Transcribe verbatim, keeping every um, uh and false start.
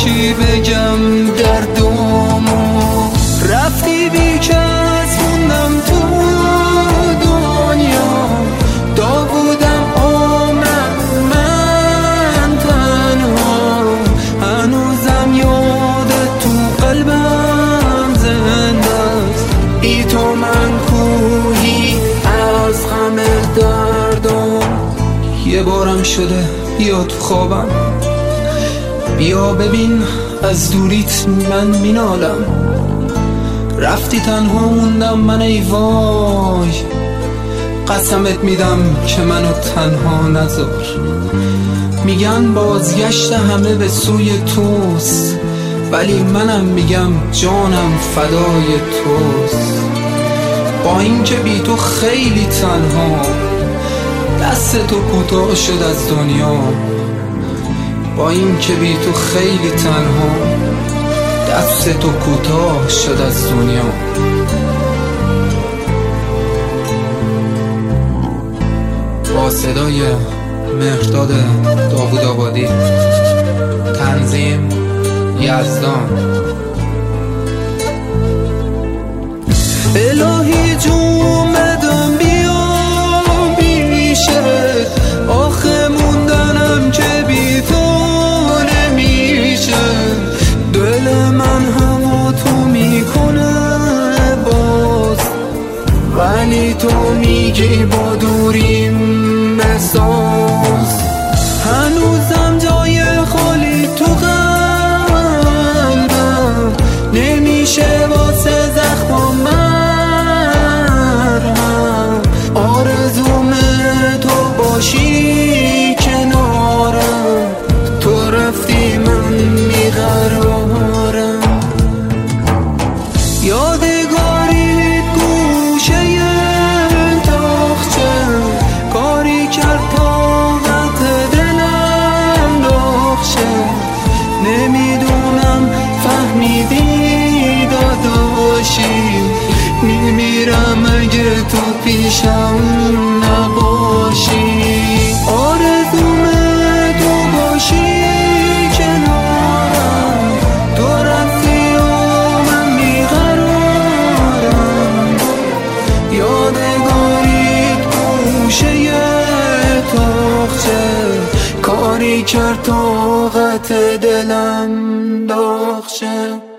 چی بگم دردامو رفتی بی کس موندم تو دنیا دا بودم عمرم من تنها هنوزم یادت تو قلبم زنده است بی تو من کوهی از غم دردم یه بارم شده بیا تو خوابم بیا ببین از دوریت من مینالم رفتی تنها موندم من ای وای قسمت میدم که منو تنها نذار میگن بازگشت همه به سوی توست ولی منم میگم جانم فدای توست با اینکه بی تو خیلی تنها دست تو کوتاه شد از دنیا با این که بی تو خیلی تنها دست تو کوتاه شد از دنیا با صدای مهرداد داوودآبادی تنظیم یزدان الهی جون بدم بیا بیشه آخه موندنم که بی تو نمیشه دل من هوا تو میکنه باز ولی تو میگی با دوریم بساز هنوزم جای خالی تو قلبم نمیشه واسه زخمم مرهم آرزوم تو باشی کنارم تو رفتی من میقرارم یادگاریت گوشه تاخچه کاری کرد طاقت دلم داخشه نمیدونم فهمیدی داداشی میمیرم اگه تو پیشم نباشی آرزوم تو باشی کنارم تو رفتی و من بیقرارم یادگاریت گوشه تاخچه کاری کرد طاقت دلم داغ شه